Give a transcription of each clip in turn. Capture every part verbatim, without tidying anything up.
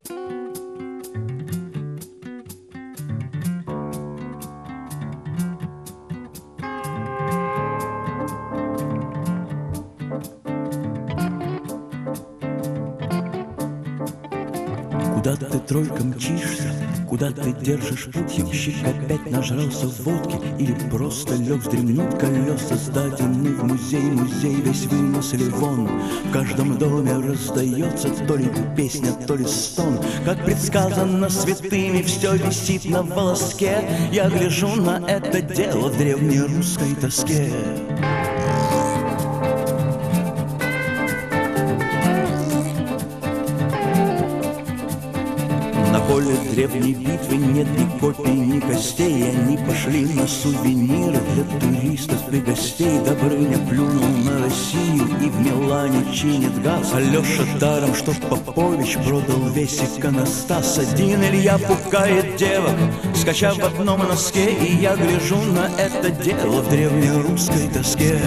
Куда ты, тройка, мчишься? Куда ты держишь путь? Ямщик опять нажрался в водки или просто лег вздремнуть? Колеса сдадены в музей, музей весь вынесли вон. В каждом доме раздается то ли песня, то ли стон. Как предсказано святыми, все висит на волоске. Я гляжу на это дело в древнерусской тоске. На поле древней битвы нет ни копий, ни костей. И они пошли на сувениры для туристов и гостей. Добрыня плюнул на Россию и в Милане чинит газ. Алеша даром, что Попович продал весь иконостас. Один Илья пугает девок, скачав в одном носке. И я гляжу на это дело в древнерусской тоске.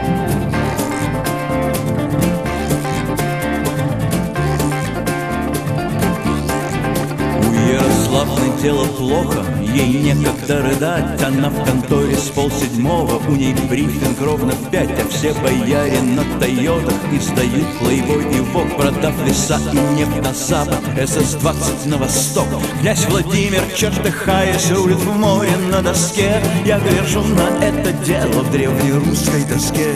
Ярославной дело плохо, ей некогда рыдать. Она в конторе с полседьмого, у ней брифинг ровно в пять. А все бояре на Тойотах издают плейбой и вок. Продав леса и нефть на запад, эс эс двадцать на восток. Князь Владимир, чертыхаясь, рулит в море на доске. Я гляжу на это дело в древнерусской тоске.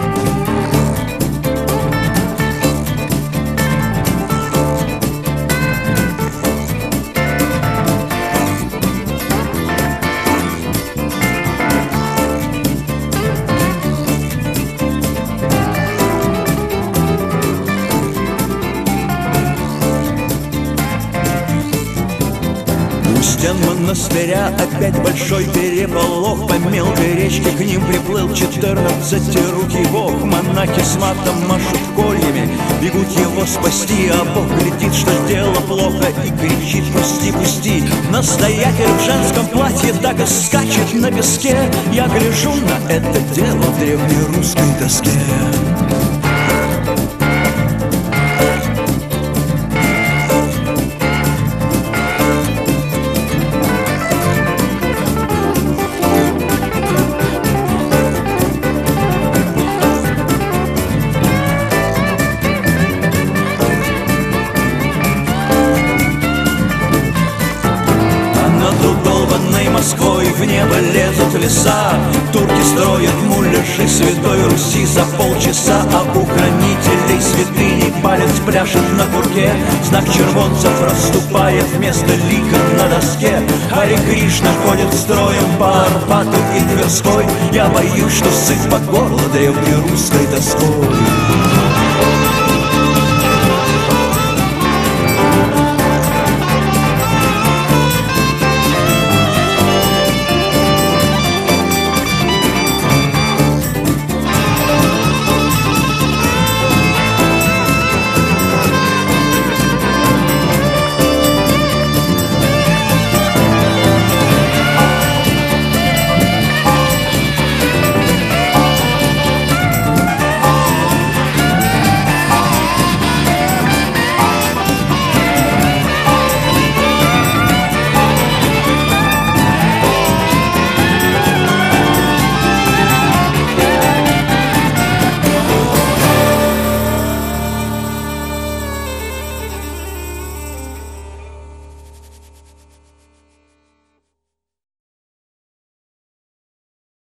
У стен монастыря опять большой переполох. По мелкой речке к ним приплыл четырнадцатирукий бог. Монахи с матом машут кольями, бегут его спасти. А бог глядит, что дело плохо, и кричит: пусти, пусти. Настоятель в женском платье так и скачет на песке. Я гляжу на это дело в древнерусской тоске. Москвой в небо лезут леса. Турки строят муляжи Святой Руси за полчаса. А у хранителей святыни палец пляшет на курке. Знак червонцев расступает вместо лика на доске. Харе Кришна ходит строем по Арбату и Тверской. Я боюсь, что сыт по горло древнерусской тоской.